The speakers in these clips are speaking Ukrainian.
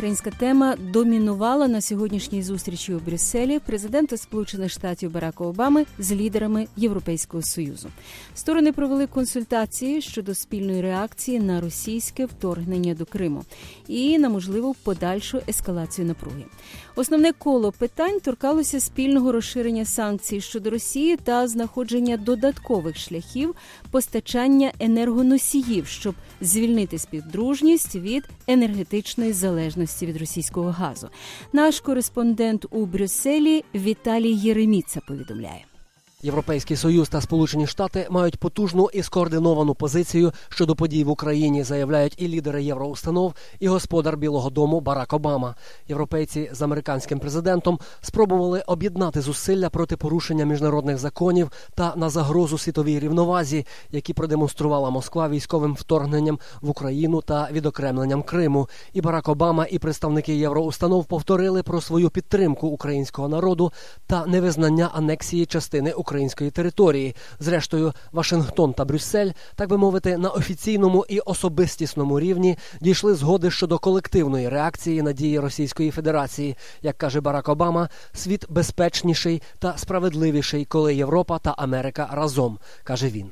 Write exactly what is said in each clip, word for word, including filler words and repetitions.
українська тема домінувала на сьогоднішній зустрічі у Брюсселі президента Сполучених Штатів Барака Обами з лідерами Європейського Союзу. Сторони провели консультації щодо спільної реакції на російське вторгнення до Криму і на можливу подальшу ескалацію напруги. Основне коло питань торкалося спільного розширення санкцій щодо Росії та знаходження додаткових шляхів постачання енергоносіїв, щоб звільнити співдружність від енергетичної залежності від російського газу. Наш кореспондент у Брюсселі Віталій Єреміца повідомляє. Європейський Союз та Сполучені Штати мають потужну і скоординовану позицію щодо подій в Україні, заявляють і лідери євроустанов, і господар Білого дому Барак Обама. Європейці з американським президентом спробували об'єднати зусилля проти порушення міжнародних законів та на загрозу світовій рівновазі, які продемонструвала Москва військовим вторгненням в Україну та відокремленням Криму. І Барак Обама, і представники євроустанов повторили про свою підтримку українського народу та невизнання анексії частини України. Української території. Зрештою, Вашингтон та Брюссель, так би мовити, на офіційному і особистісному рівні дійшли згоди щодо колективної реакції на дії Російської Федерації. Як каже Барак Обама, світ безпечніший та справедливіший, коли Європа та Америка разом, каже він.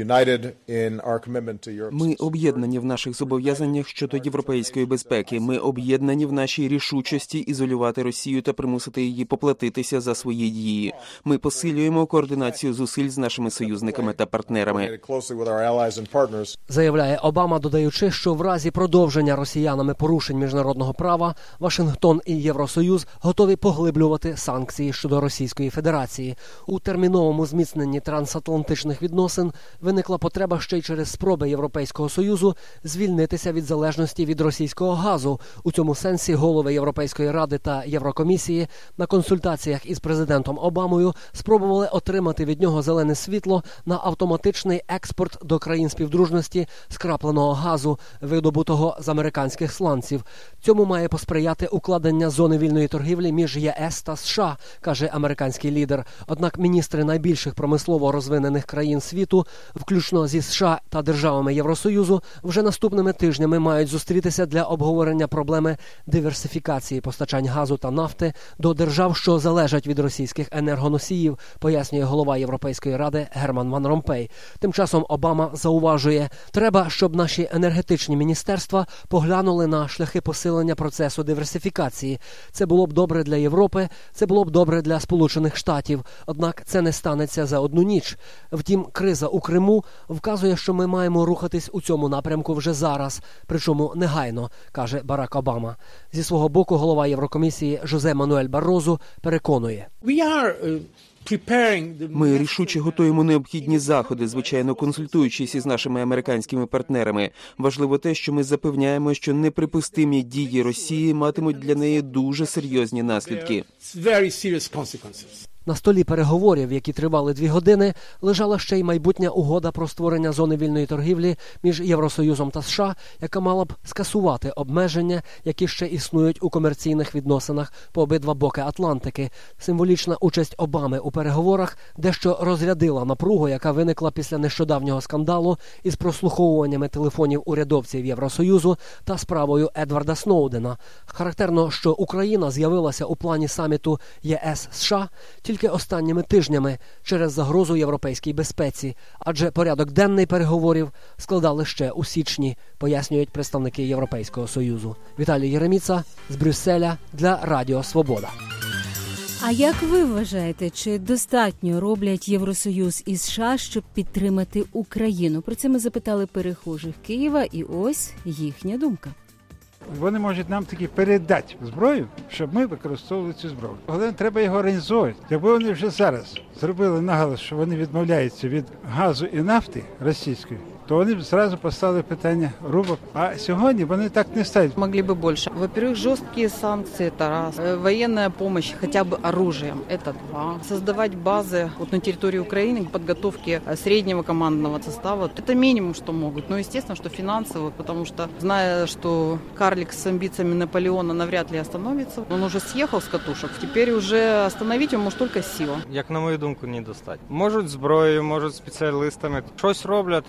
Ми об'єднані в наших зобов'язаннях щодо європейської безпеки. Ми об'єднані в нашій рішучості ізолювати Росію та примусити її поплатитися за свої дії. Ми посилюємо координацію зусиль з нашими союзниками та партнерами. Заявляє Обама, додаючи, що в разі продовження росіянами порушень міжнародного права Вашингтон і Євросоюз готові поглиблювати санкції щодо Російської Федерації. У терміновому зміцненні трансатлантичних відносин виникла потреба ще й через спроби Європейського Союзу звільнитися від залежності від російського газу. У цьому сенсі голови Європейської Ради та Єврокомісії на консультаціях із президентом Обамою спробували отримати від нього зелене світло на автоматичний експорт до країн співдружності скрапленого газу, видобутого з американських сланців. Цьому має посприяти укладення зони вільної торгівлі між ЄС та США, каже американський лідер. Однак міністри найбільших промислово розвинених країн світу, включно зі США та державами Євросоюзу, вже наступними тижнями мають зустрітися для обговорення проблеми диверсифікації постачань газу та нафти до держав, що залежать від російських енергоносіїв, пояснює голова Європейської Ради Герман Ван Ромпей. Тим часом Обама зауважує, треба, щоб наші енергетичні міністерства поглянули на шляхи посилення процесу диверсифікації. Це було б добре для Європи, це було б добре для Сполучених Штатів. Однак це не станеться за одну ніч. Втім, криза у Криму вказує, що ми маємо рухатись у цьому напрямку вже зараз, причому негайно, каже Барак Обама. Зі свого боку голова Єврокомісії Жозе Мануель Баррозу переконує. Ми рішуче готуємо необхідні заходи, звичайно, консультуючись із нашими американськими партнерами. Важливо те, що ми запевняємо, що неприпустимі дії Росії матимуть для неї дуже серйозні наслідки. На столі переговорів, які тривали дві години, лежала ще й майбутня угода про створення зони вільної торгівлі між Євросоюзом та США, яка мала б скасувати обмеження, які ще існують у комерційних відносинах по обидва боки Атлантики. Символічна участь Обами у переговорах дещо розрядила напругу, яка виникла після нещодавнього скандалу із прослуховуваннями телефонів урядовців Євросоюзу та справою Едварда Сноудена. Характерно, що Україна з'явилася у плані саміту ЄС-США тільки Тільки останніми тижнями через загрозу європейській безпеці, адже порядок денний переговорів складали ще у січні, пояснюють представники Європейського Союзу. Віталій Єреміца з Брюсселя для Радіо Свобода. А як ви вважаєте, чи достатньо роблять Євросоюз і США, щоб підтримати Україну? Про це ми запитали перехожих Києва, і ось їхня думка. Вони можуть нам таки передати зброю, щоб ми використовували цю зброю. Головне, треба його організовувати. Якби вони вже зараз зробили наголос, що вони відмовляються від газу і нафти російської, то вони б зразу поставили питання рубок. А сьогодні вони так не ставят. Могли бы больше. Во-первых, жесткие санкции, это раз. Военная помощь, хотя бы оружием, это два. Создавать базы вот на территории Украины, подготовки среднего командного состава, это минимум, что могут. Но, естественно, что финансово, потому что, зная, что карлик с амбициями Наполеона навряд ли остановится, он уже съехал с катушек, теперь уже остановить его может только сила. Як на мою думку, недостатньо. Можуть зброєю, можуть спеціалістами, щось роблять, але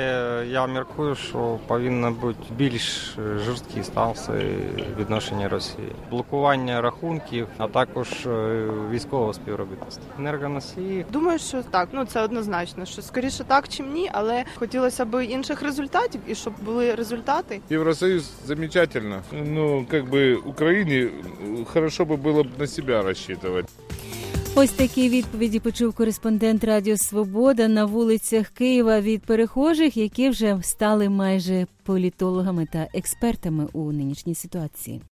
я міркую, що повинні бути більш жорсткі санкції відношення Росії. Блокування рахунків, а також військового співробітництва. Енергоносії. Думаю, що так, ну це однозначно, що скоріше так, чим ні, але хотілося б інших результатів і щоб були результати. Євросоюз замечательно. Ну, как бы Україні хорошо би було б на себе розраховувати. Ось такі відповіді почув кореспондент Радіо Свобода на вулицях Києва від перехожих, які вже стали майже політологами та експертами у нинішній ситуації.